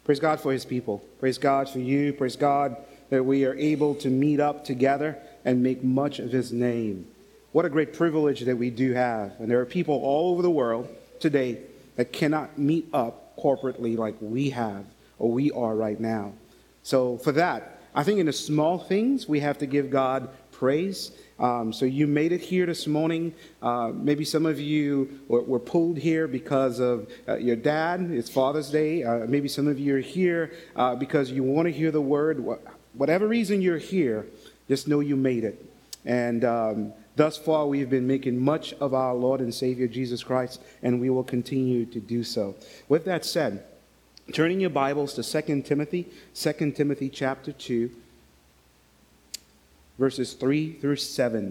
Praise God for his people. Praise God for you. Praise God that we are able to meet up together and make much of his name. What a great privilege that we do have. And there are people all over the world today that cannot meet up corporately like we have or we are right now. So for that, I think in the small things, we have to give God praise. So you made it here this morning. Maybe some of you were pulled here because of your dad. It's Father's Day. Maybe some of you are here because you want to hear the word. Whatever reason you're here, just know you made it. And thus far, we've been making much of our Lord and Savior Jesus Christ, and we will continue to do so. With that said, turning your Bibles to 2 Timothy chapter 2, verses 3 through 7.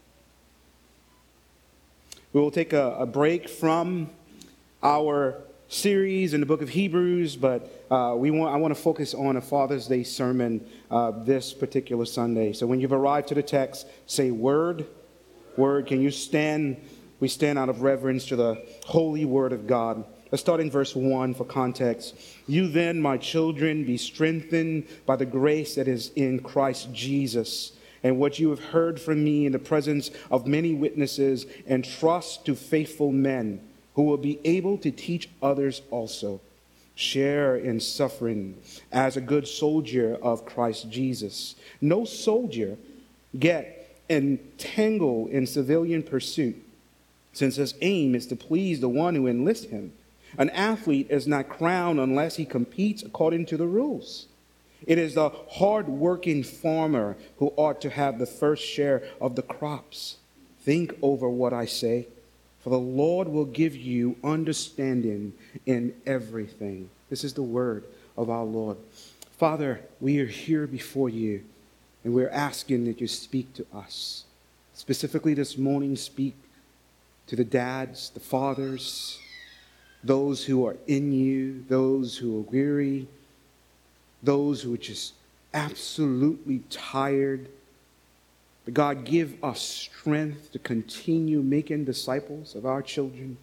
We will take a break from our series in the book of Hebrews, but I want to focus on a Father's Day sermon this particular Sunday. So when you've arrived to the text, say word. Word. Can you stand? We stand out of reverence to the holy word of God. Let's start in verse 1 for context. You then, my children, be strengthened by the grace that is in Christ Jesus, and what you have heard from me in the presence of many witnesses, and trust to faithful men who will be able to teach others also. Share in suffering as a good soldier of Christ Jesus. No soldier get entangled in civilian pursuit, since his aim is to please the one who enlists him. An athlete is not crowned unless he competes according to the rules. It is the hard-working farmer who ought to have the first share of the crops. Think over what I say, for the Lord will give you understanding in everything. This is the word of our Lord. Father, we are here before you, and we're asking that you speak to us. Specifically this morning, speak to the dads, the fathers, those who are in you, those who are weary, those who are just absolutely tired. But God, give us strength to continue making disciples of our children.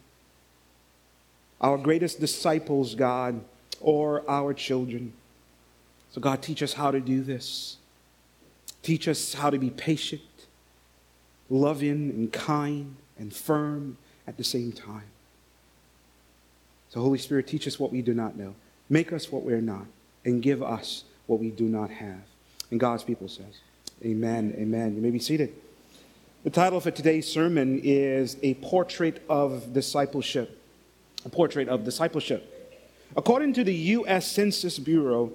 Our greatest disciples, God, are our children. So God, teach us how to do this. Teach us how to be patient, loving and kind and firm at the same time. So Holy Spirit, teach us what we do not know. Make us what we're not, and give us what we do not have. And God's people says, amen, amen. You may be seated. The title for today's sermon is A Portrait of Discipleship. A Portrait of Discipleship. According to the U.S. Census Bureau,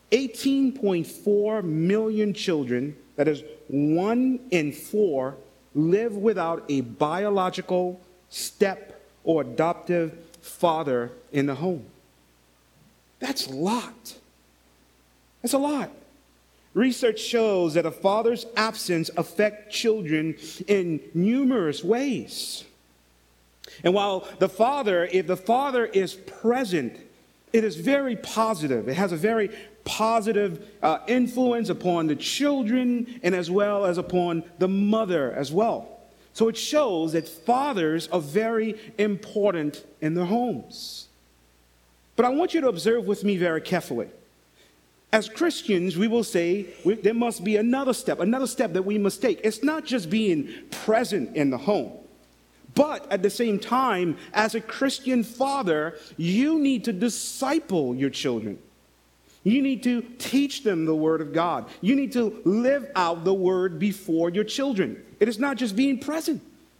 18.4 million children, that is 1 in 4, live without a biological step or adoptive father in the home. That's a lot. That's a lot. Research shows that a father's absence affects children in numerous ways. And while if the father is present, it is very positive. It has a very positive influence upon the children and as well as upon the mother as well. So it shows that fathers are very important in their homes. But I want you to observe with me very carefully. As Christians, we will say there must be another step that we must take. It's not just being present in the home. But at the same time, as a Christian father, you need to disciple your children. You need to teach them the Word of God. You need to live out the Word before your children. It is not just being present.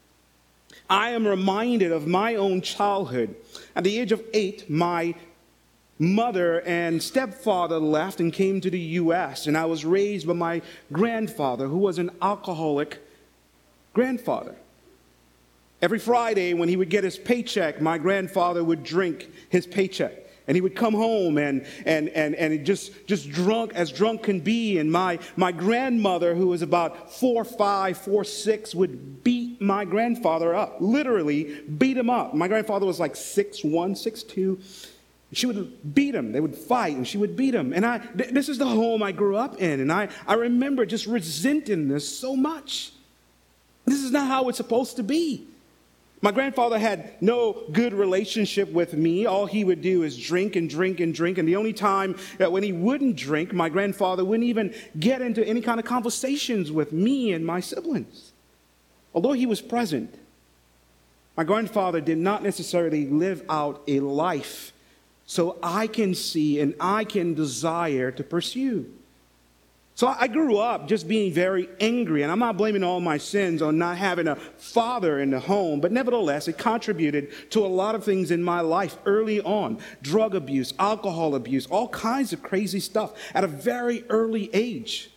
I am reminded of my own childhood. At the age of 8, my mother and stepfather left and came to the U.S., and I was raised by my grandfather, who was an alcoholic grandfather. Every Friday when he would get his paycheck, my grandfather would drink his paycheck. And he would come home and just drunk as drunk can be. And my grandmother, who was about 4'5", 4'6", would beat my grandfather up. Literally beat him up. My grandfather was like 6'1", 6'2". She would beat him. They would fight, and she would beat him. And this is the home I grew up in. And I remember just resenting this so much. This is not how it's supposed to be. My grandfather had no good relationship with me. All he would do is drink and drink and drink. And the only time that when he wouldn't drink, my grandfather wouldn't even get into any kind of conversations with me and my siblings. Although he was present, my grandfather did not necessarily live out a life so I can see and I can desire to pursue. So I grew up just being very angry, and I'm not blaming all my sins on not having a father in the home, but nevertheless, it contributed to a lot of things in my life early on. Drug abuse, alcohol abuse, all kinds of crazy stuff at a very early age.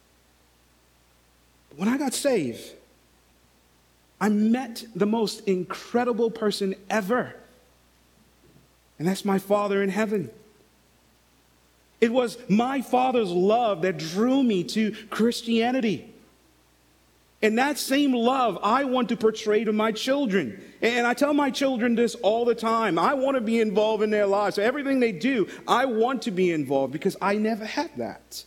When I got saved, I met the most incredible person ever, and that's my Father in heaven. It was my Father's love that drew me to Christianity. And that same love I want to portray to my children. And I tell my children this all the time. I want to be involved in their lives. So everything they do, I want to be involved because I never had that.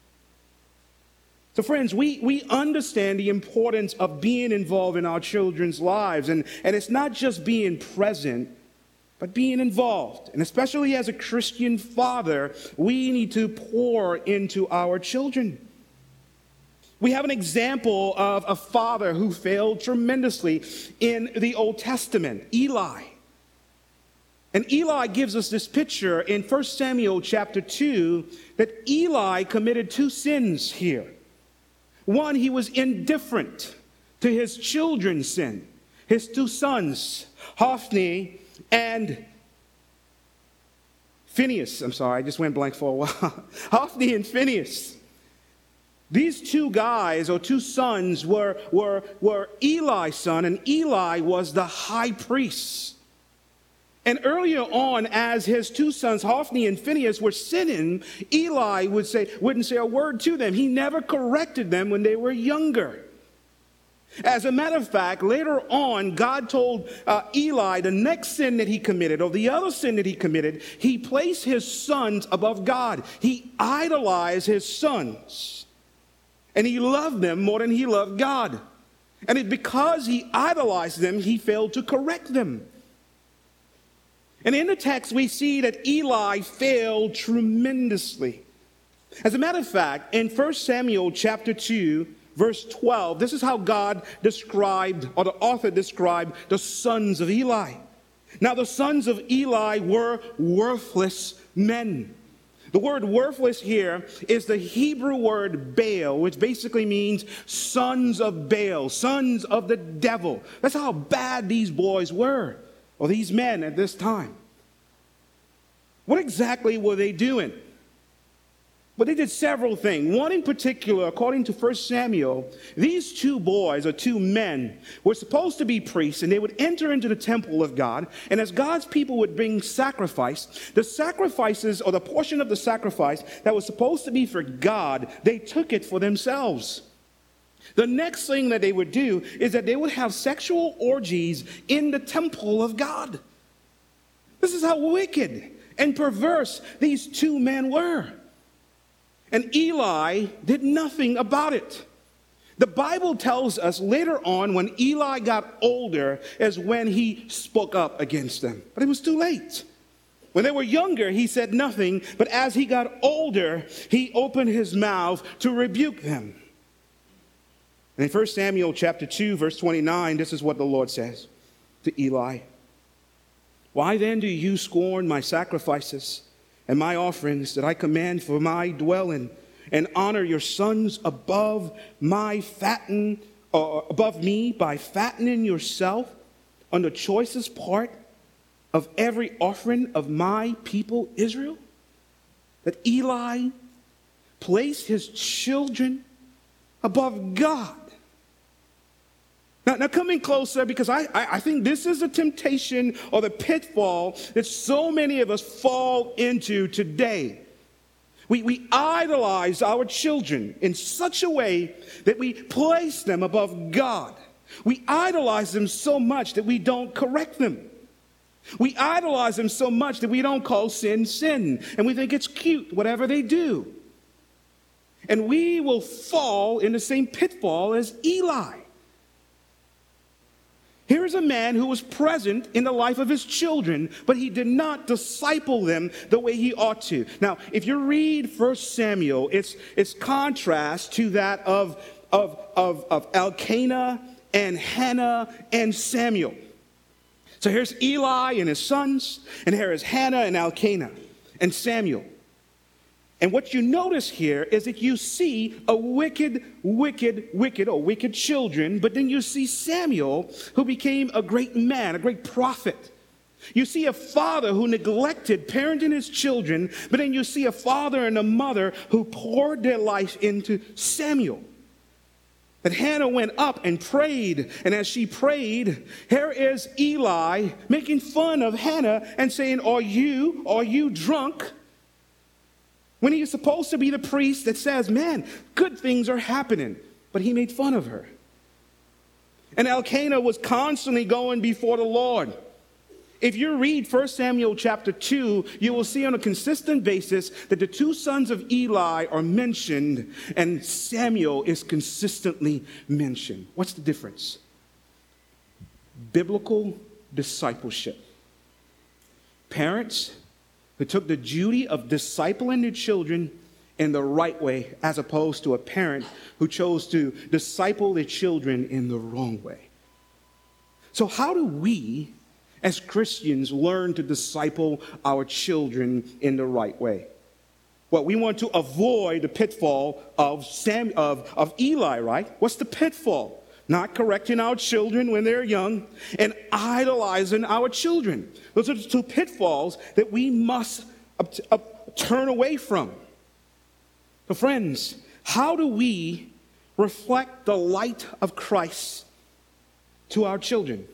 So friends, we understand the importance of being involved in our children's lives. And it's not just being present, but being involved. And especially as a Christian father, we need to pour into our children. We have an example of a father who failed tremendously in the Old Testament, Eli. And Eli gives us this picture in 1 Samuel chapter 2 that Eli committed two sins here. One, he was indifferent to his children's sin. His two sons, Hophni and Phinehas. I'm sorry, I just went blank for a while. Hophni and Phinehas. These two guys, or two sons, were Eli's son, and Eli was the high priest. And earlier on, as his two sons, Hophni and Phinehas, were sinning, Eli wouldn't say a word to them. He never corrected them when they were younger. As a matter of fact, later on, God told Eli the next sin that he committed, or the other sin that he committed, he placed his sons above God. He idolized his sons, and he loved them more than he loved God. And because he idolized them, he failed to correct them. And in the text, we see that Eli failed tremendously. As a matter of fact, in 1 Samuel chapter 2, verse 12, this is how God described, or the author described, the sons of Eli. Now, the sons of Eli were worthless men. The word worthless here is the Hebrew word Baal, which basically means sons of Baal, sons of the devil. That's how bad these boys were, or these men at this time. What exactly were they doing? Well, they did several things. One in particular, according to 1 Samuel, these two boys, or two men, were supposed to be priests, and they would enter into the temple of God. And as God's people would bring sacrifice, the sacrifices, or the portion of the sacrifice that was supposed to be for God, they took it for themselves. The next thing that they would do is that they would have sexual orgies in the temple of God. This is how wicked and perverse these two men were. And Eli did nothing about it. The Bible tells us later on, when Eli got older, is when he spoke up against them. But it was too late. When they were younger, he said nothing. But as he got older, he opened his mouth to rebuke them. And in 1 Samuel chapter 2, verse 29, this is what the Lord says to Eli. Why then do you scorn my sacrifices and my offerings that I command for my dwelling, and honor your sons above me by fattening yourself on the choicest part of every offering of my people Israel? That Eli placed his children above God. Now come in closer, because I think this is a temptation or the pitfall that so many of us fall into today. We idolize our children in such a way that we place them above God. We idolize them so much that we don't correct them. We idolize them so much that we don't call sin, sin. And we think it's cute, whatever they do. And we will fall in the same pitfall as Eli. Here is a man who was present in the life of his children, but he did not disciple them the way he ought to. Now, if you read 1 Samuel, it's contrast to that of Elkanah and Hannah and Samuel. So here's Eli and his sons, and here is Hannah and Elkanah and Samuel. And what you notice here is that you see a wicked children, but then you see Samuel, who became a great man, a great prophet. You see a father who neglected parenting his children, but then you see a father and a mother who poured their life into Samuel. That Hannah went up and prayed, and as she prayed, here is Eli making fun of Hannah and saying, are you drunk? When he is supposed to be the priest that says, man, good things are happening. But he made fun of her. And Elkanah was constantly going before the Lord. If you read 1 Samuel chapter 2, you will see on a consistent basis that the two sons of Eli are mentioned and Samuel is consistently mentioned. What's the difference? Biblical discipleship. Parents who took the duty of discipling their children in the right way, as opposed to a parent who chose to disciple their children in the wrong way. So how do we, as Christians, learn to disciple our children in the right way? Well, we want to avoid the pitfall of Eli, right? What's the pitfall? Not correcting our children when they're young and idolizing our children. Those are the two pitfalls that we must turn away from. So friends, how do we reflect the light of Christ to our children?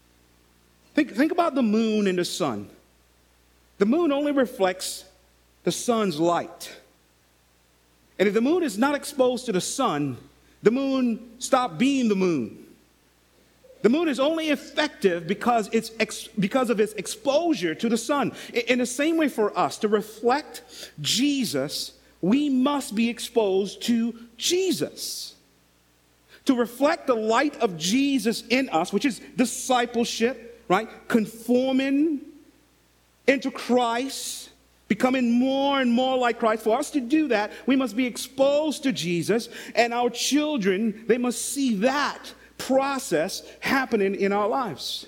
Think about the moon and the sun. The moon only reflects the sun's light. And if the moon is not exposed to the sun, the moon stopped being the moon. The moon is only effective because of its exposure to the sun. In the same way for us, to reflect Jesus, we must be exposed to Jesus. To reflect the light of Jesus in us, which is discipleship, right? Conforming into Christ, becoming more and more like Christ. For us to do that, we must be exposed to Jesus, and our children, they must see that process happening in our lives.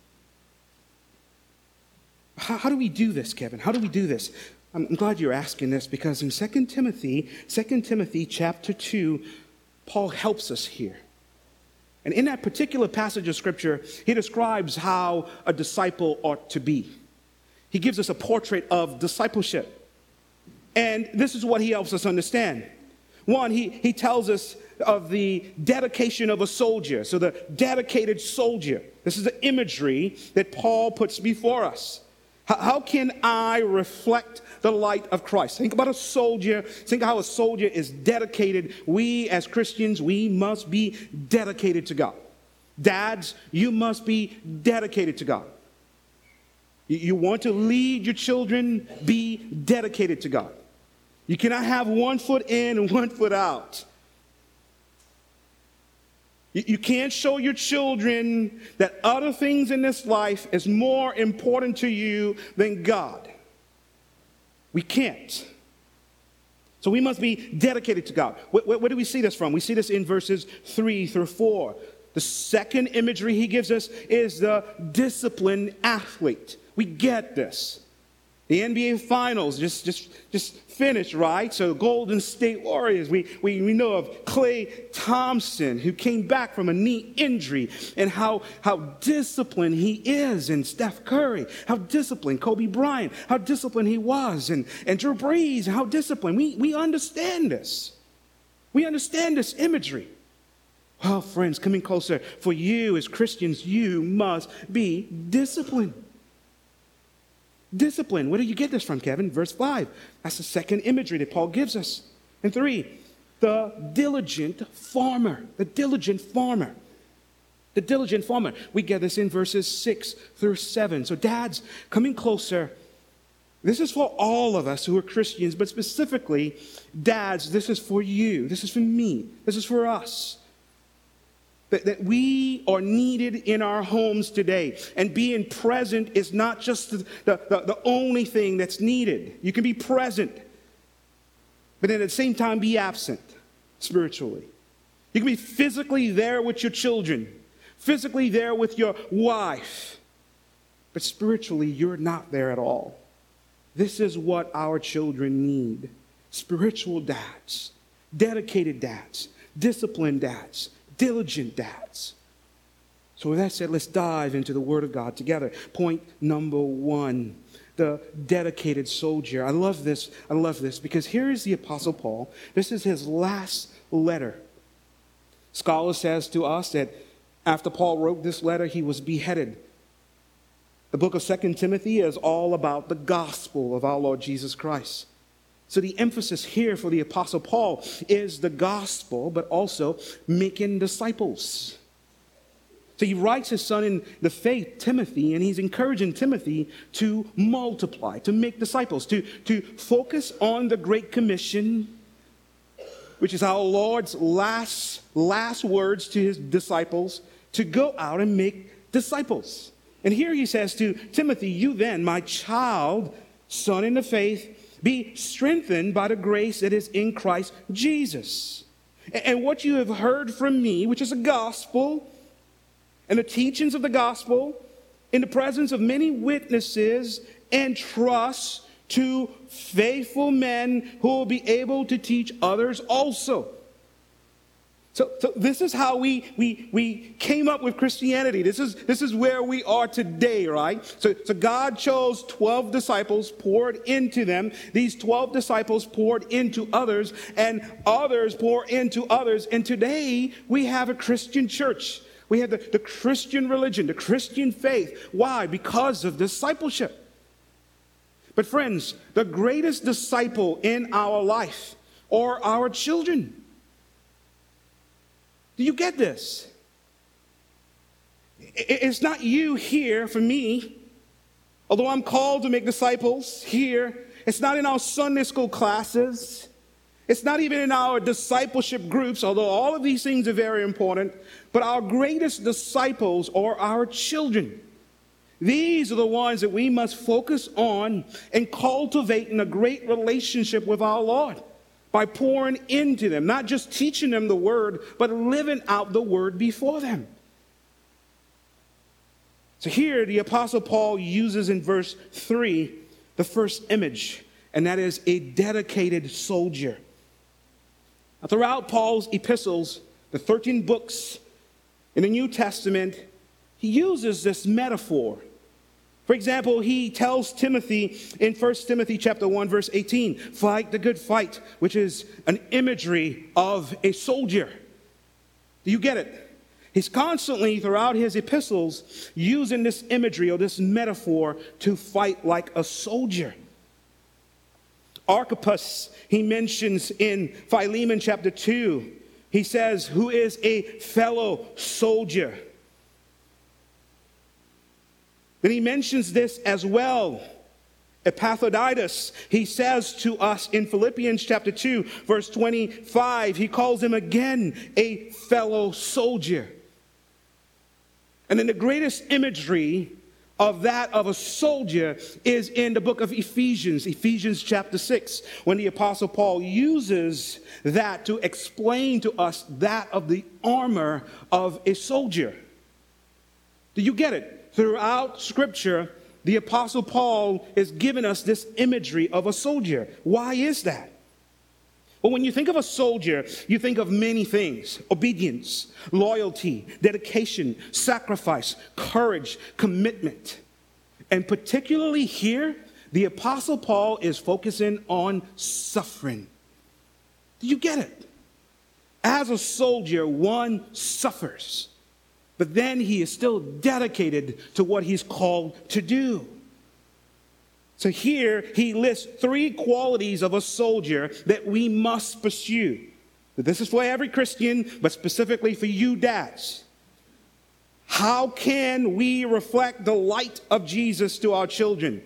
How do we do this, Kevin? How do we do this? I'm glad you're asking this, because in 2 Timothy chapter 2, Paul helps us here. And in that particular passage of Scripture, he describes how a disciple ought to be. He gives us a portrait of discipleship. And this is what he helps us understand. One, he tells us of the dedication of a soldier. So the dedicated soldier. This is the imagery that Paul puts before us. How can I reflect the light of Christ? Think about a soldier. Think how a soldier is dedicated. We as Christians, we must be dedicated to God. Dads, you must be dedicated to God. You want to lead your children, be dedicated to God. You cannot have one foot in and one foot out. You can't show your children that other things in this life is more important to you than God. We can't. So we must be dedicated to God. Where do we see this from? We see this in verses 3 through 4. The second imagery he gives us is the disciplined athlete. We get this. The NBA Finals just finished, right? So Golden State Warriors, we know of Klay Thompson, who came back from a knee injury, and how disciplined he is, and Steph Curry, how disciplined, Kobe Bryant, how disciplined he was, and Drew Brees, how disciplined. We understand this. We understand this imagery. Well, friends, coming closer, for you as Christians, you must be disciplined. Discipline. Where do you get this from, Kevin? Verse 5. That's the second imagery that Paul gives us. And 3, the diligent farmer. The diligent farmer. The diligent farmer. We get this in verses 6 through 7. So dads, coming closer, this is for all of us who are Christians, but specifically, dads, this is for you. This is for me. This is for us. That we are needed in our homes today. And being present is not just the only thing that's needed. You can be present, but at the same time be absent spiritually. You can be physically there with your children, physically there with your wife, but spiritually you're not there at all. This is what our children need. Spiritual dads, dedicated dads, disciplined dads, diligent dads. So with that said, let's dive into the Word of God together. Point number 1, the dedicated soldier. I love this because here is the Apostle Paul. This is his last letter. Scholar says to us that after Paul wrote this letter, he was beheaded. The book of 2 Timothy is all about the gospel of our Lord Jesus Christ. So the emphasis here for the Apostle Paul is the gospel, but also making disciples. So he writes his son in the faith, Timothy, and he's encouraging Timothy to multiply, to make disciples, to focus on the Great Commission, which is our Lord's last words to his disciples, to go out and make disciples. And here he says to Timothy, you then, my child, son in the faith, be strengthened by the grace that is in Christ Jesus. And what you have heard from me, which is the gospel, and the teachings of the gospel, in the presence of many witnesses, and trust to faithful men who will be able to teach others also. So this is how we came up with Christianity. This is where we are today, right? So God chose 12 disciples, poured into them. These 12 disciples poured into others, and others poured into others. And today we have a Christian church. We have the Christian religion, the Christian faith. Why? Because of discipleship. But friends, the greatest disciple in our life are our children. Do you get this? It's not you here for me, although I'm called to make disciples here. It's not in our Sunday school classes. It's not even in our discipleship groups, although all of these things are very important. But our greatest disciples are our children. These are the ones that we must focus on and cultivate in a great relationship with our Lord, by pouring into them, not just teaching them the word, but living out the word before them. So here the Apostle Paul uses in verse 3 the first image, and that is a dedicated soldier. Now, throughout Paul's epistles, the 13 books in the New Testament, he uses this metaphor. For example, he tells Timothy in 1 Timothy chapter 1, verse 18, fight the good fight, which is an imagery of a soldier. Do you get it? He's constantly, throughout his epistles, using this imagery or this metaphor to fight like a soldier. Archippus, he mentions in Philemon chapter 2, he says, who is a fellow soldier. Then he mentions this as well. Epaphroditus, he says to us in Philippians chapter 2, verse 25, he calls him again a fellow soldier. And then the greatest imagery of that of a soldier is in the book of Ephesians chapter 6, when the Apostle Paul uses that to explain to us that of the armor of a soldier. Do you get it? Throughout Scripture, the Apostle Paul is giving us this imagery of a soldier. Why is that? Well, when you think of a soldier, you think of many things: obedience, loyalty, dedication, sacrifice, courage, commitment. And particularly here, the Apostle Paul is focusing on suffering. Do you get it? As a soldier, one suffers. But then he is still dedicated to what he's called to do. So here he lists 3 qualities of a soldier that we must pursue. This is for every Christian, but specifically for you dads. How can we reflect the light of Jesus to our children?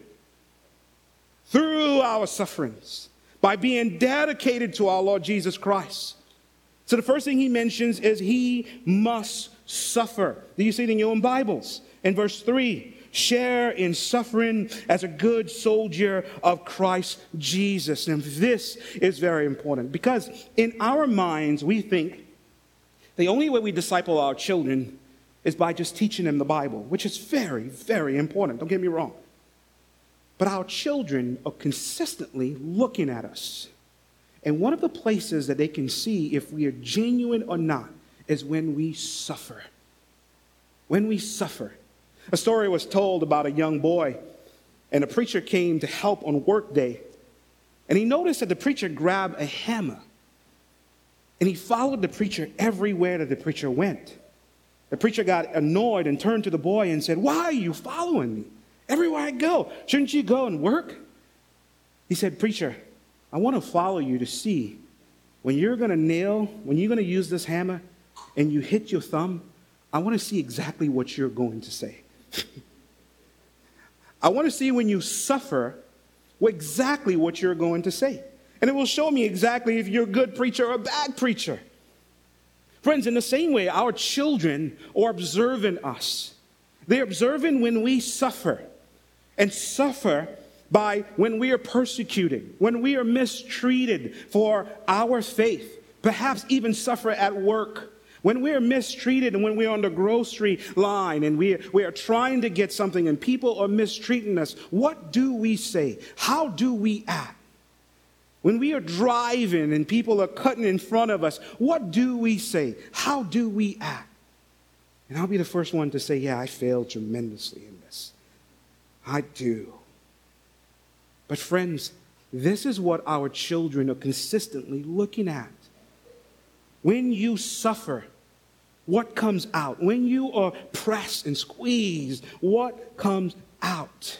Through our sufferings, by being dedicated to our Lord Jesus Christ. So the first thing he mentions is he must suffer. Do you see it in your own Bibles? In verse 3, share in suffering as a good soldier of Christ Jesus. And this is very important because in our minds, we think the only way we disciple our children is by just teaching them the Bible, which is very, very important. Don't get me wrong. But our children are consistently looking at us. And one of the places that they can see if we are genuine or not is when we suffer. When we suffer. A story was told about a young boy, and a preacher came to help on work day. And he noticed that the preacher grabbed a hammer, and he followed the preacher everywhere that the preacher went. The preacher got annoyed and turned to the boy and said, "Why are you following me? Everywhere I go, shouldn't you go and work?" He said, "Preacher, I want to follow you to see when you're going to use this hammer and you hit your thumb, I want to see exactly what you're going to say. I want to see when you suffer exactly what you're going to say. And it will show me exactly if you're a good preacher or a bad preacher." Friends, in the same way, our children are observing us. They're observing when we suffer, and suffer by when we are persecuted, when we are mistreated for our faith, perhaps even suffer at work. When we are mistreated and when we are on the grocery line and we are trying to get something and people are mistreating us, what do we say? How do we act? When we are driving and people are cutting in front of us, what do we say? How do we act? And I'll be the first one to say, yeah, I failed tremendously in this. I do. But friends, this is what our children are consistently looking at. When you suffer, what comes out? When you are pressed and squeezed, what comes out?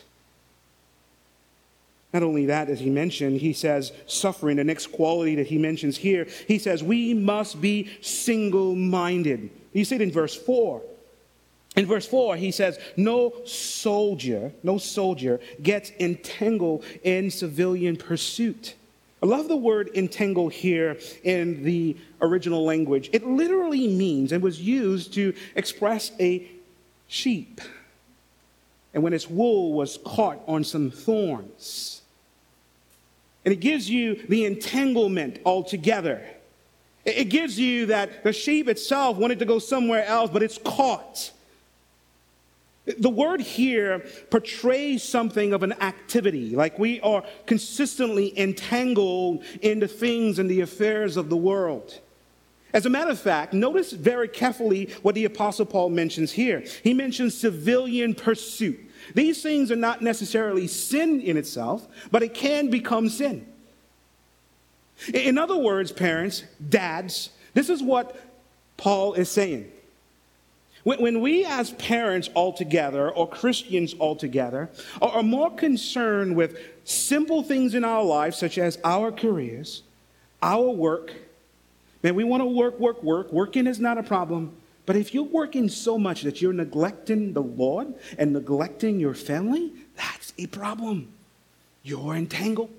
Not only that, as he mentioned, he says suffering, the next quality that he mentions here, he says we must be single-minded. You see it in verse 4. In verse 4, he says, no soldier gets entangled in civilian pursuit. I love the word entangle here in the original language. It literally means, and was used to express a sheep. And when its wool was caught on some thorns. And it gives you the entanglement altogether. It gives you that the sheep itself wanted to go somewhere else, but it's caught. The word here portrays something of an activity, like we are consistently entangled in the things and the affairs of the world. As a matter of fact, notice very carefully what the Apostle Paul mentions here. He mentions civilian pursuit. These things are not necessarily sin in itself, but it can become sin. In other words, parents, dads, this is what Paul is saying. When we as parents altogether, or Christians altogether, are more concerned with simple things in our lives, such as our careers, our work, man, we want to work. Working is not a problem. But if you're working so much that you're neglecting the Lord and neglecting your family, that's a problem. You're entangled.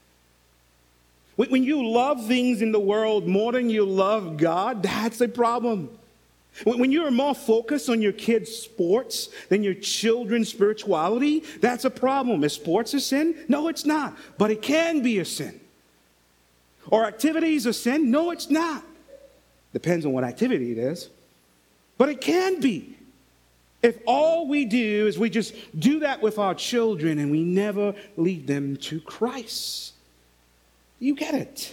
When you love things in the world more than you love God, that's a problem. When you're more focused on your kids' sports than your children's spirituality, that's a problem. Is sports a sin? No, it's not. But it can be a sin. Or activities a sin? No, it's not. Depends on what activity it is. But it can be. If all we do is we just do that with our children and we never lead them to Christ. You get it.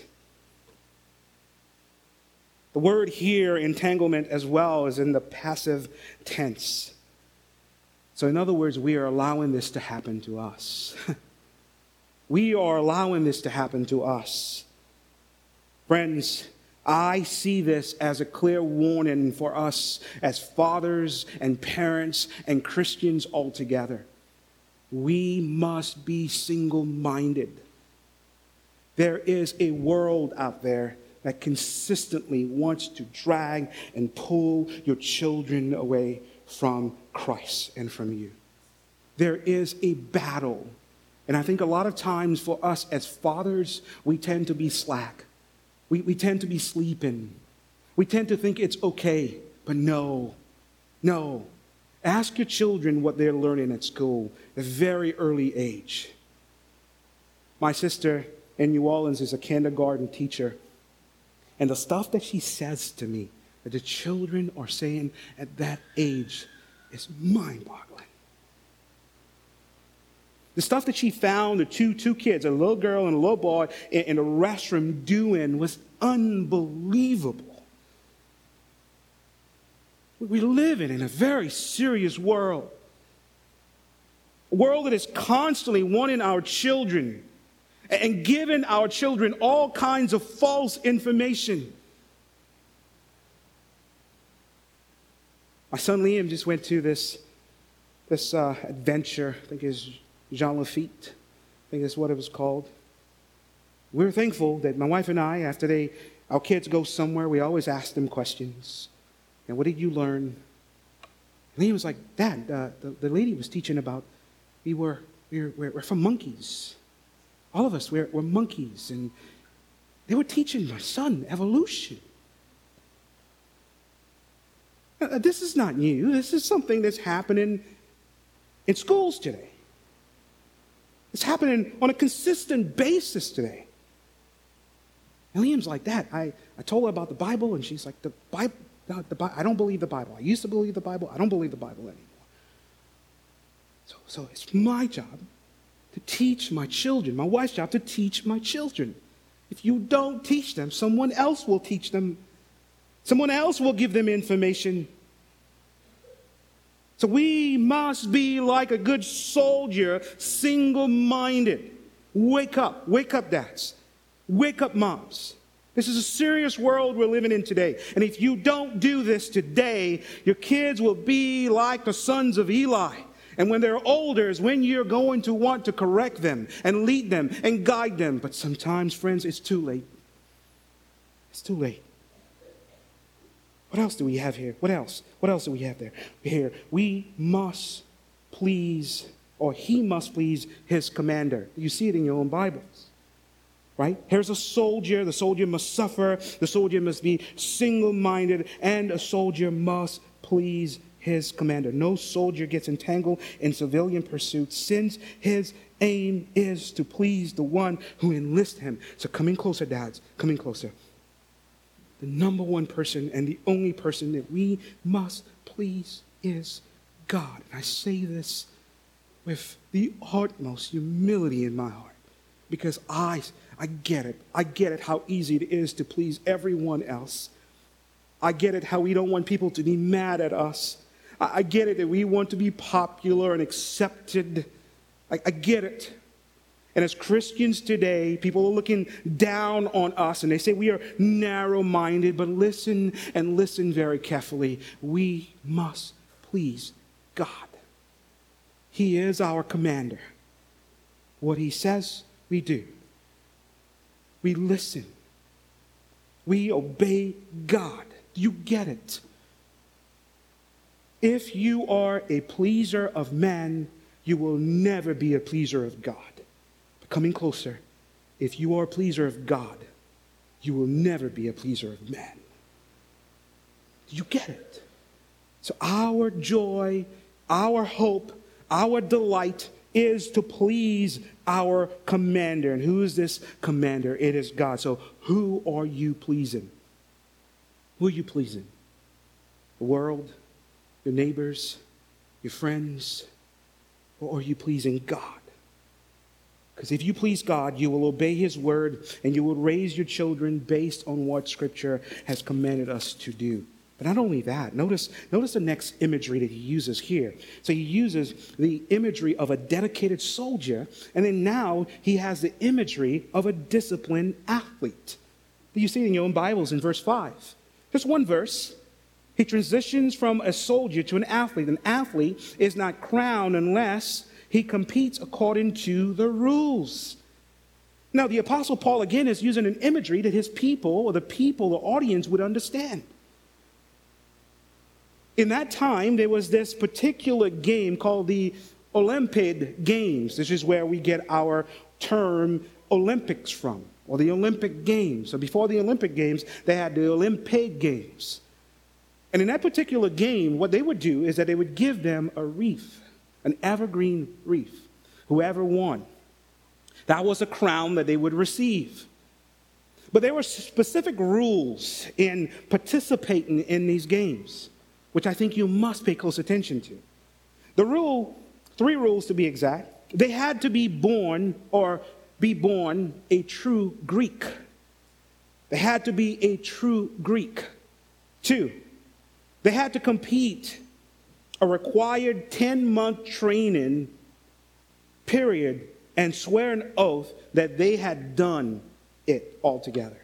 The word here, entanglement, as well, is in the passive tense. So in other words, we are allowing this to happen to us. We are allowing this to happen to us. Friends, I see this as a clear warning for us as fathers and parents and Christians altogether. We must be single-minded. There is a world out there that consistently wants to drag and pull your children away from Christ and from you. There is a battle. And I think a lot of times for us as fathers, we tend to be slack. We tend to be sleeping. We tend to think it's okay, but no. Ask your children what they're learning at school at a very early age. My sister in New Orleans is a kindergarten teacher, and the stuff that she says to me that the children are saying at that age is mind-boggling. The stuff that she found the two kids, a little girl and a little boy, in a restroom doing was unbelievable. We live in a very serious world. A world that is constantly wanting our children and giving our children all kinds of false information. My son Liam just went to this adventure, I think it's Jean Lafitte, I think that's what it was called. We're thankful that my wife and I, after our kids go somewhere, we always ask them questions. And what did you learn? And he was like, Dad, the lady was teaching about we're from monkeys. All of us, we're monkeys. And they were teaching my son evolution. This is not new. This is something that's happening in schools today. It's happening on a consistent basis today. And Liam's like, Dad, I told her about the Bible, and she's like, the Bible, I don't believe the Bible. I used to believe the Bible. I don't believe the Bible anymore. So it's my job to teach my children, my wife's job to teach my children. If you don't teach them, someone else will teach them. Someone else will give them information. So we must be like a good soldier, single-minded. Wake up, dads. Wake up, moms. This is a serious world we're living in today. And if you don't do this today, your kids will be like the sons of Eli. And when they're older is when you're going to want to correct them and lead them and guide them. But sometimes, friends, it's too late. It's too late. What else do we have here? What else? What else do we have there? Here, we must please, or he must please his commander. You see it in your own Bibles. Right? Here's a soldier. The soldier must suffer. The soldier must be single-minded. And a soldier must please his commander. No soldier gets entangled in civilian pursuits since his aim is to please the one who enlists him. So come in closer, dads. Come in closer. The number one person and the only person that we must please is God. And I say this with the utmost humility in my heart because I get it. I get it how easy it is to please everyone else. I get it how we don't want people to be mad at us. I get it that we want to be popular and accepted. I get it. And as Christians today, people are looking down on us and they say we are narrow-minded, but listen and listen very carefully. We must please God. He is our commander. What he says, we do. We listen. We obey God. You get it. If you are a pleaser of man, you will never be a pleaser of God. But coming closer, if you are a pleaser of God, you will never be a pleaser of man. Do you get it? So our joy, our hope, our delight is to please our commander. And who is this commander? It is God. So who are you pleasing? Who are you pleasing? The world? Your neighbors? Your friends? Or are you pleasing God? Because if you please God, you will obey his word and you will raise your children based on what Scripture has commanded us to do. But not only that, notice the next imagery that he uses here. So he uses the imagery of a dedicated soldier, and then now he has the imagery of a disciplined athlete. You see it in your own Bibles in verse 5. Just one verse. He transitions from a soldier to an athlete. An athlete is not crowned unless he competes according to the rules. Now, the Apostle Paul, again, is using an imagery that his people, or the people, the audience, would understand. In that time, there was this particular game called the Olympiad Games. This is where we get our term Olympics from. or the Olympic Games. So before the Olympic Games, they had the Olympic Games. And in that particular game, what they would do is that they would give them a wreath, an evergreen wreath, whoever won. That was a crown that they would receive. But there were specific rules in participating in these games, which I think you must pay close attention to. Three rules to be exact. They had to be born a true Greek. They had to be a true Greek. 2, they had to complete a required 10-month training period and swear an oath that they had done it altogether.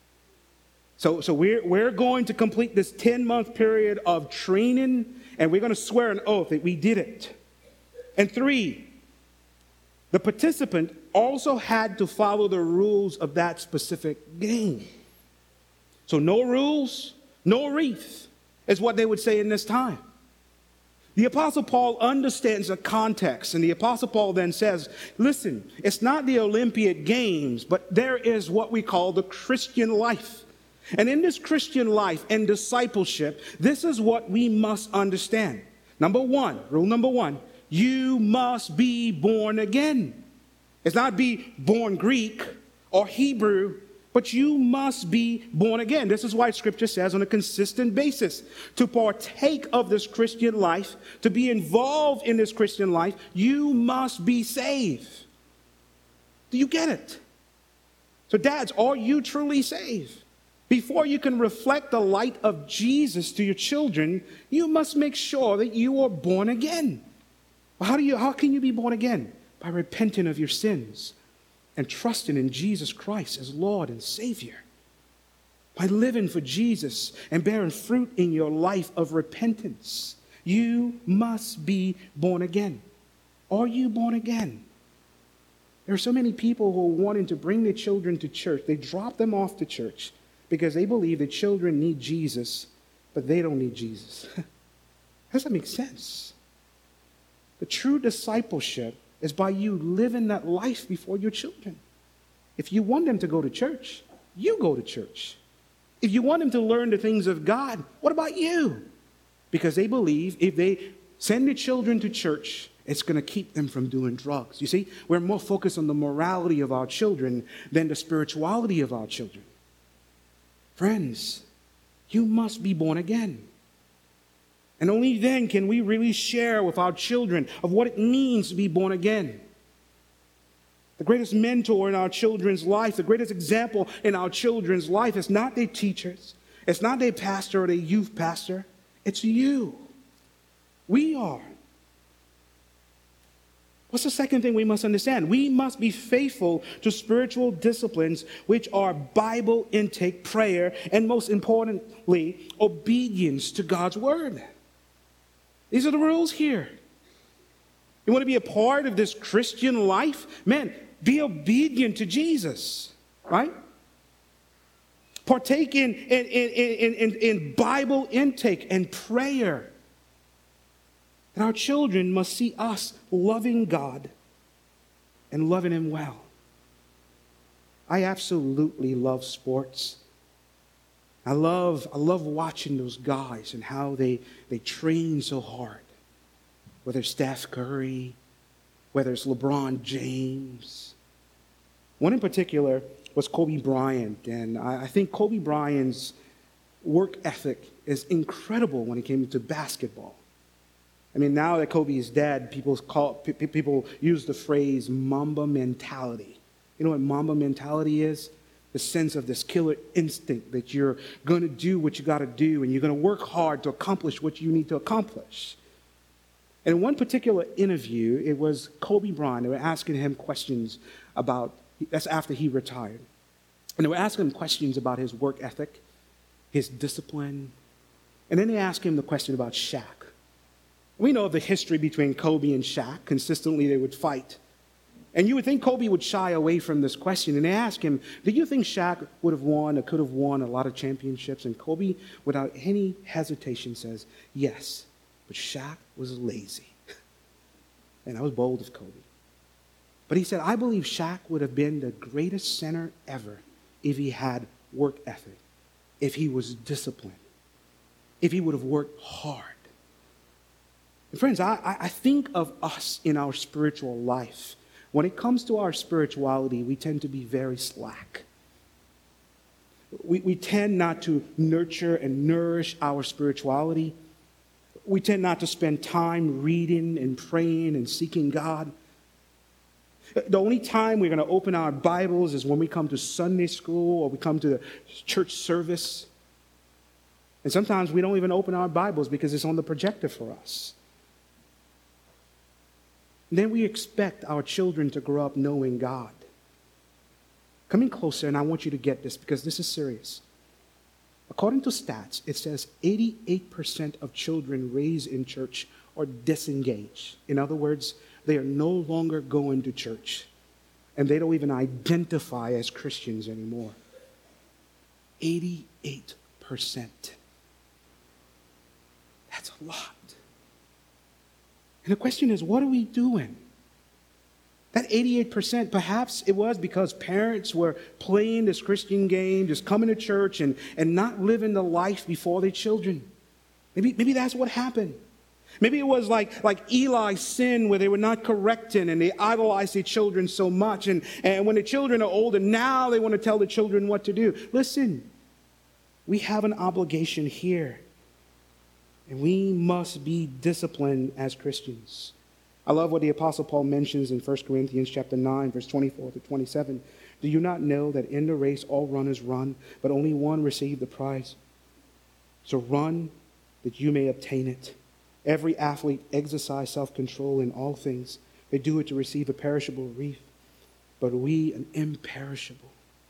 So we're going to complete this 10-month period of training, and we're going to swear an oath that we did it. And 3, the participant also had to follow the rules of that specific game. So no rules, no wreath is what they would say in this time. The Apostle Paul understands the context, and the Apostle Paul then says, listen, it's not the Olympic Games, but there is what we call the Christian life. And in this Christian life and discipleship, this is what we must understand. Rule number one, you must be born again. It's not be born Greek or Hebrew, but you must be born again. This is why Scripture says on a consistent basis, to partake of this Christian life, to be involved in this Christian life, you must be saved. Do you get it? So dads, are you truly saved? Before you can reflect the light of Jesus to your children, you must make sure that you are born again. How can you be born again? By repenting of your sins and trusting in Jesus Christ as Lord and Savior. By living for Jesus and bearing fruit in your life of repentance. You must be born again. Are you born again? There are so many people who are wanting to bring their children to church. They drop them off to church because they believe that children need Jesus, but they don't need Jesus. How does that make sense? The true discipleship is by you living that life before your children. If you want them to go to church, you go to church. If you want them to learn the things of God, what about you? Because they believe if they send their children to church, it's going to keep them from doing drugs. You see, we're more focused on the morality of our children than the spirituality of our children. Friends, you must be born again. And only then can we really share with our children of what it means to be born again. The greatest mentor in our children's life, the greatest example in our children's life is not their teachers. It's not their pastor or their youth pastor. It's you. We are. What's the second thing we must understand? We must be faithful to spiritual disciplines, which are Bible intake, prayer, and most importantly, obedience to God's word. These are the rules here. You want to be a part of this Christian life? Man, be obedient to Jesus, right? Partake in Bible intake and prayer. And our children must see us loving God and loving Him well. I absolutely love sports. I love watching those guys and how they train so hard. Whether it's Steph Curry, whether it's LeBron James. One in particular was Kobe Bryant. And I think Kobe Bryant's work ethic is incredible when it came to basketball. I mean, now that Kobe is dead, people use the phrase Mamba mentality. You know what Mamba mentality is? The sense of this killer instinct that you're going to do what you got to do and you're going to work hard to accomplish what you need to accomplish. And in one particular interview, it was Kobe Bryant. They were asking him questions about, that's after he retired. And they were asking him questions about his work ethic, his discipline. And then they asked him the question about Shaq. We know the history between Kobe and Shaq. Consistently, they would fight. And you would think Kobe would shy away from this question. And they asked him, did you think Shaq would have won or could have won a lot of championships? And Kobe, without any hesitation, says, yes, but Shaq was lazy. And that was bold of Kobe. But he said, I believe Shaq would have been the greatest center ever if he had work ethic, if he was disciplined, if he would have worked hard. And friends, I think of us in our spiritual life. When it comes to our spirituality, we tend to be very slack. We tend not to nurture and nourish our spirituality. We tend not to spend time reading and praying and seeking God. The only time we're going to open our Bibles is when we come to Sunday school or we come to the church service. And sometimes we don't even open our Bibles because it's on the projector for us. And then we expect our children to grow up knowing God. Come in closer, and I want you to get this because this is serious. According to stats, it says 88% of children raised in church are disengaged. In other words, they are no longer going to church, and they don't even identify as Christians anymore. 88%. That's a lot. And the question is, what are we doing? That 88%, perhaps it was because parents were playing this Christian game, just coming to church and not living the life before their children. Maybe that's what happened. Maybe it was like Eli's sin where they were not correcting and they idolized their children so much. And when the children are older, now they want to tell the children what to do. Listen, we have an obligation here. And we must be disciplined as Christians. I love what the Apostle Paul mentions in 1 Corinthians chapter 9, verse 24 to 27. Do you not know that in the race all runners run, but only one receives the prize? So run that you may obtain it. Every athlete exercise self-control in all things. They do it to receive a perishable wreath, but we an imperishable.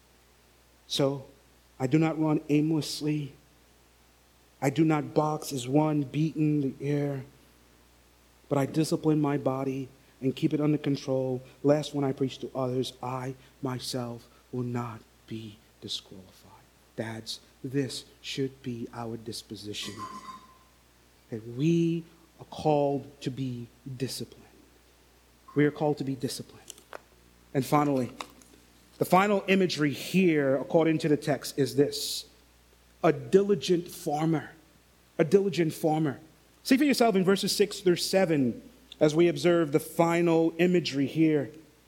So I do not run aimlessly. I do not box as one beating the air, but I discipline my body and keep it under control, lest when I preach to others, I myself will not be disqualified. Dads, this should be our disposition. That we are called to be disciplined. We are called to be disciplined. And finally, the final imagery here, according to the text, is this. A diligent farmer. A diligent farmer. See for yourself in verses 6 through 7 as we observe the final imagery here.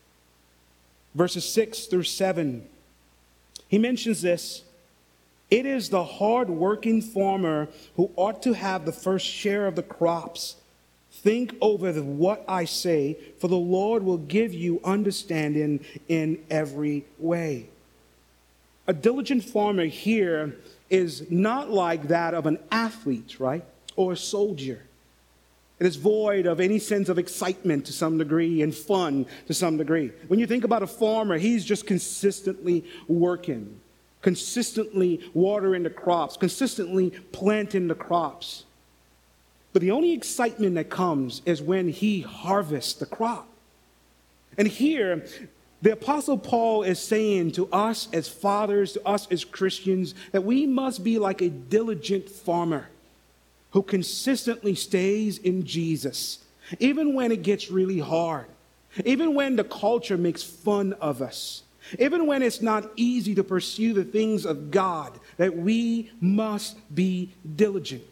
Verses 6 through 7. He mentions this. It is the hard-working farmer who ought to have the first share of the crops. Think over what I say, for the Lord will give you understanding in every way. A diligent farmer here is not like that of an athlete, right? Or a soldier. It is void of any sense of excitement to some degree and fun to some degree. When you think about a farmer, he's just consistently working, consistently watering the crops, consistently planting the crops. But the only excitement that comes is when he harvests the crop. And here, the Apostle Paul is saying to us as fathers, to us as Christians, that we must be like a diligent farmer who consistently stays in Jesus, even when it gets really hard, even when the culture makes fun of us, even when it's not easy to pursue the things of God, that we must be diligent.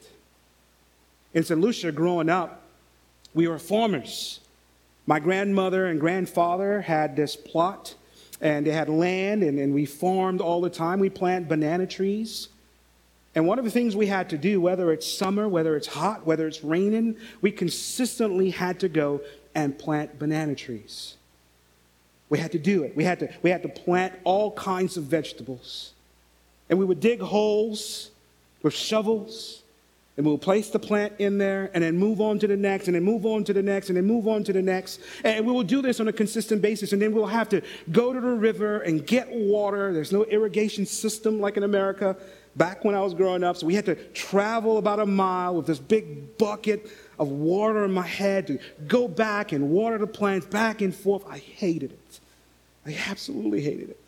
In St. Lucia, growing up, we were farmers. My grandmother and grandfather had this plot, and they had land, and we farmed all the time. We planted banana trees. And one of the things we had to do, whether it's summer, whether it's hot, whether it's raining, we consistently had to go and plant banana trees. We had to do it. We had to plant all kinds of vegetables. And we would dig holes with shovels, and we'll place the plant in there, and then move on to the next, and then move on to the next, and then move on to the next. And we will do this on a consistent basis, and then we'll have to go to the river and get water. There's no irrigation system like in America back when I was growing up. So we had to travel about a mile with this big bucket of water in my head to go back and water the plants back and forth. I hated it. I absolutely hated it.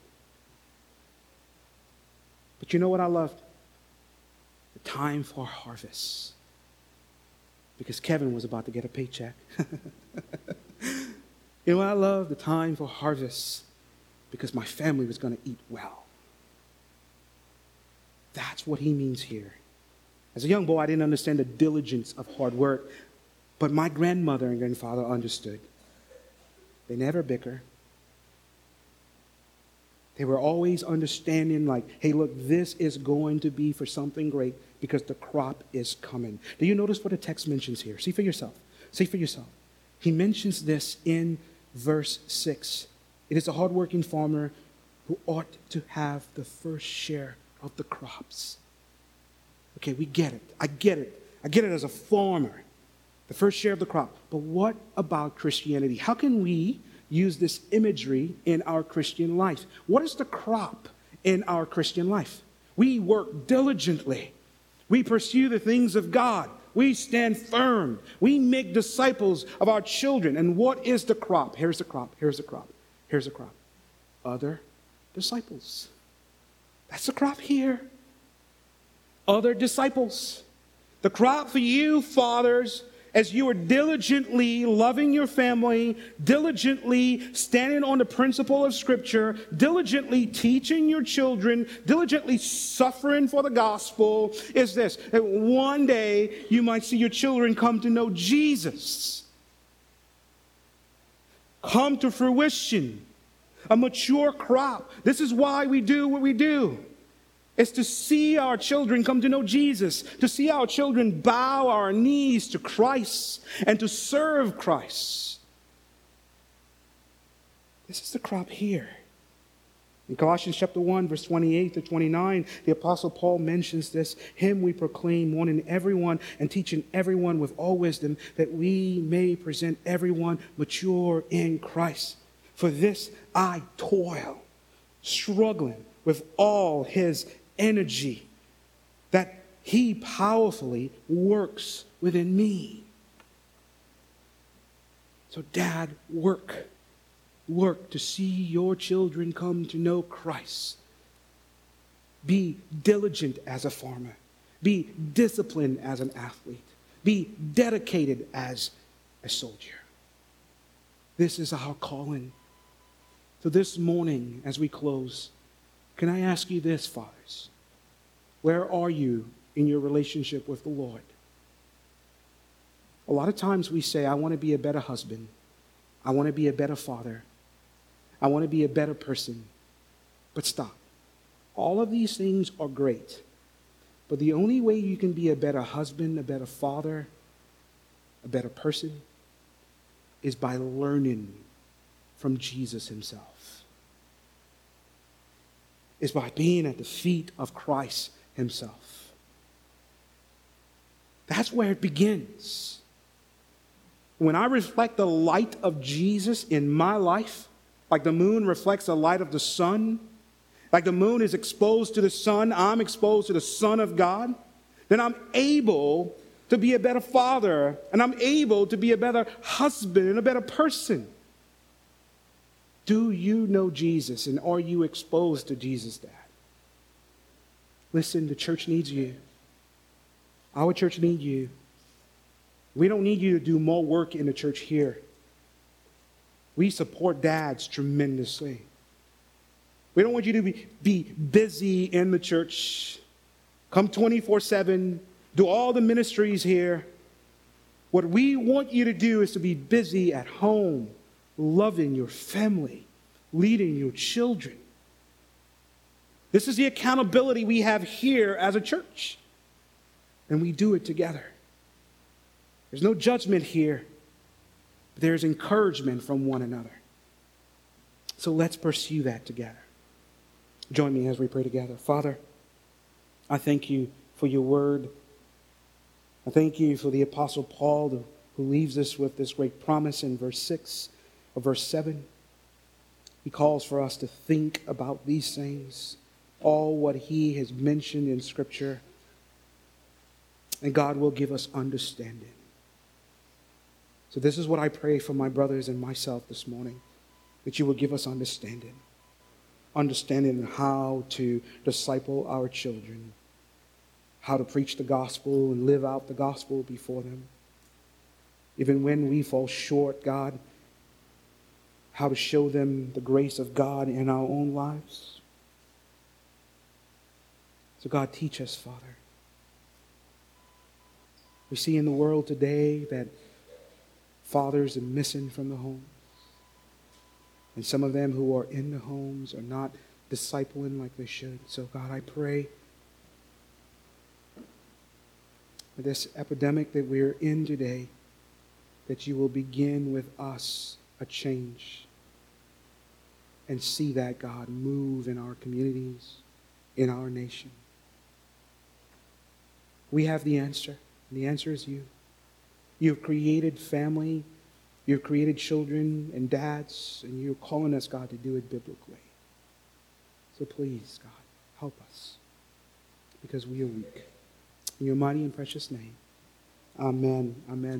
But you know what I loved? The time for harvest. Because Kevin was about to get a paycheck. I love the time for harvest because my family was going to eat well. That's what he means here. As a young boy, I didn't understand the diligence of hard work, but my grandmother and grandfather understood. They never bicker. They were always understanding like, hey, look, this is going to be for something great because the crop is coming. Do you notice what the text mentions here? See for yourself. See for yourself. He mentions this in verse 6. It is a hardworking farmer who ought to have the first share of the crops. Okay, we get it. I get it. I get it as a farmer. The first share of the crop. But what about Christianity? How can we use this imagery in our Christian life? What is the crop in our Christian life? We work diligently. We pursue the things of God. We stand firm. We make disciples of our children. And what is the crop? Here's the crop. Here's the crop. Here's the crop. Other disciples. That's the crop here. Other disciples. The crop for you, fathers, as you are diligently loving your family, diligently standing on the principle of Scripture, diligently teaching your children, diligently suffering for the gospel, is this: that one day you might see your children come to know Jesus, come to fruition, a mature crop. This is why we do what we do. It's to see our children come to know Jesus, to see our children bow our knees to Christ and to serve Christ. This is the crop here. In Colossians chapter 1, verse 28 to 29, the Apostle Paul mentions this: him we proclaim, warning everyone and teaching everyone with all wisdom, that we may present everyone mature in Christ. For this I toil, struggling with all his energy that he powerfully works within me. So Dad, work to see your children come to know Christ. Be diligent as a farmer. Be disciplined as an athlete. Be dedicated as a soldier. This is our calling. So this morning, as we close, can I ask you this, fathers? Where are you in your relationship with the Lord? A lot of times we say, I want to be a better husband. I want to be a better father. I want to be a better person. But stop. All of these things are great. But the only way you can be a better husband, a better father, a better person, is by learning from Jesus himself. Is by being at the feet of Christ himself. That's where it begins. When I reflect the light of Jesus in my life, like the moon reflects the light of the sun, like the moon is exposed to the sun, I'm exposed to the Son of God, then I'm able to be a better father, and I'm able to be a better husband and a better person. Do you know Jesus, and are you exposed to Jesus, Dad? Listen, the church needs you. Our church needs you. We don't need you to do more work in the church here. We support dads tremendously. We don't want you to be busy in the church. Come 24/7, do all the ministries here. What we want you to do is to be busy at home, loving your family, leading your children. This is the accountability we have here as a church. And we do it together. There's no judgment here, but there's encouragement from one another. So let's pursue that together. Join me as we pray together. Father, I thank you for your word. I thank you for the Apostle Paul who leaves us with this great promise in verse 6 or verse 7. He calls for us to think about these things, all what he has mentioned in Scripture, and God will give us understanding. So this is what I pray for my brothers and myself this morning, that you will give us understanding. Understanding how to disciple our children, how to preach the gospel and live out the gospel before them. Even when we fall short, God, how to show them the grace of God in our own lives. So God, teach us, Father. We see in the world today that fathers are missing from the homes. And some of them who are in the homes are not discipling like they should. So God, I pray for this epidemic that we're in today, that you will begin with us a change. And see that, God, move in our communities, in our nation. We have the answer, and the answer is you. You've created family, you've created children and dads, and you're calling us, God, to do it biblically. So please, God, help us, because we are weak. In your mighty and precious name, amen. Amen.